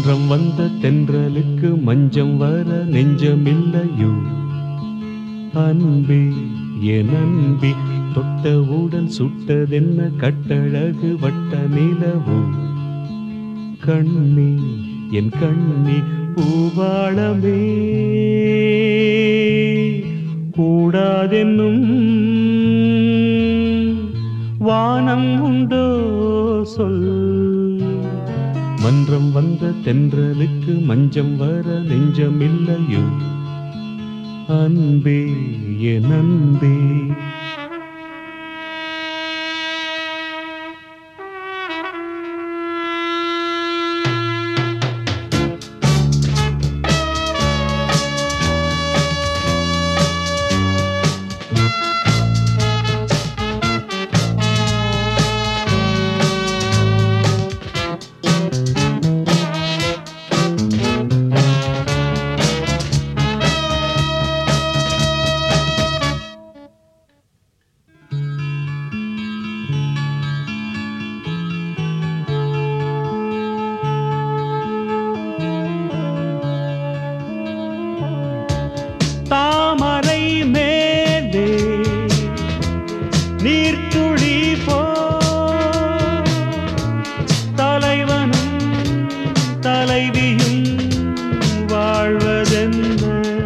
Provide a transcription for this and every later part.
மன்றம் வந்த தென்றலுக்கு மஞ்சம் வர நெஞ்சமில்லையோ அன்பே என் அன்பே தொட்டவுடன் சுட்டதென்ன கட்டழகு வட்ட நிலவோ கண்ணே என் கண்ணே பூவாளமே கூடாதென்னும் வானம் உண்டோ சொல் மன்றம் வந்த தென்றலுக்கு மஞ்சம் வர நெஞ்சமில்லையோ அன்பே என் அன்பே தாமரை மேலே நீர்த்துளி போ தலைவனும் தலைவியும் வாழ்வதென்ன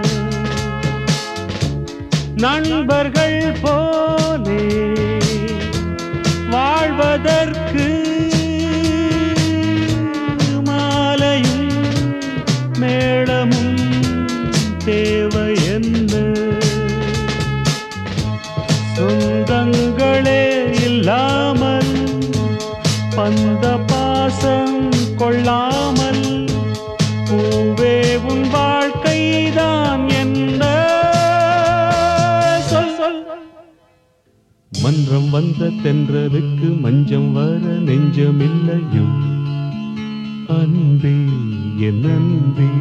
நண்பர்கள் போலே வாழ்வதற்கு மாலையும் மேளமும் தேவை என்ன சொந்தங்களே இல்லாமல் பந்த பாசம் கொள்ளாமல் பூவே உன் வாழ்க்கைதான் என்ன சொல் சொல் மன்றம் வந்த தென்றலுக்கு மஞ்சம் வர நெஞ்சமில்லையோ அன்பே என் அன்பே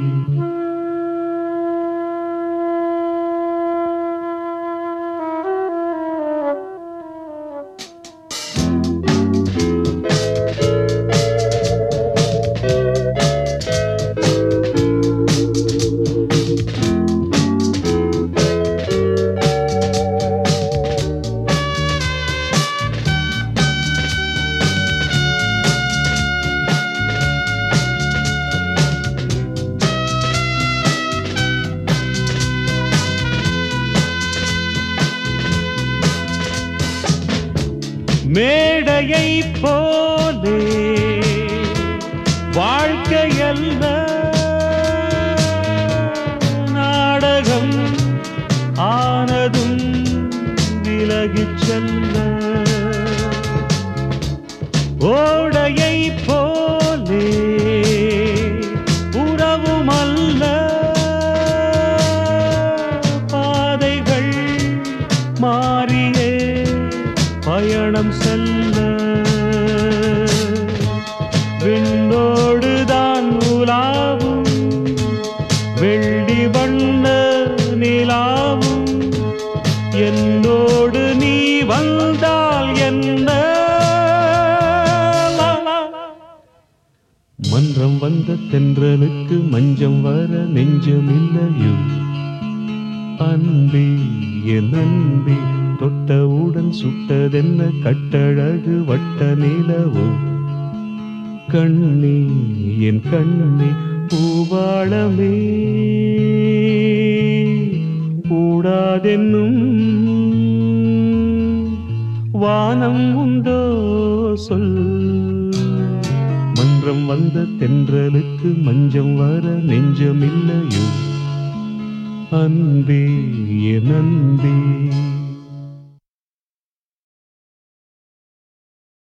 மேடையை போலே வாழ்க்கையல்ல நாடகம் ஆனதும் விலகிச் செல்ல ஓடையை போலே உறவுமல்ல பாதைகள் மாறியே பயணம் செல்ல விண்ணோடுதான் உலாவும் வெள்ளி வண்ண நிலாவும் என்னோடு நீ வந்தால் என்ன மன்றம் வந்த தென்றலுக்கு மஞ்சம் வர நெஞ்சமில்லையோ அன்பே என் அன்பே தொட்டவுடன் சுட்டதென்ன கட்டழகு வட்ட நிலவோ கண்ணே என் கண்ணே பூவாளமே கூடாதென்னும் வானம் உண்டோ சொல் மன்றம் வந்த தென்றலுக்கு மஞ்சம் வர நெஞ்சமில்லையோ அன்பே என் அன்பே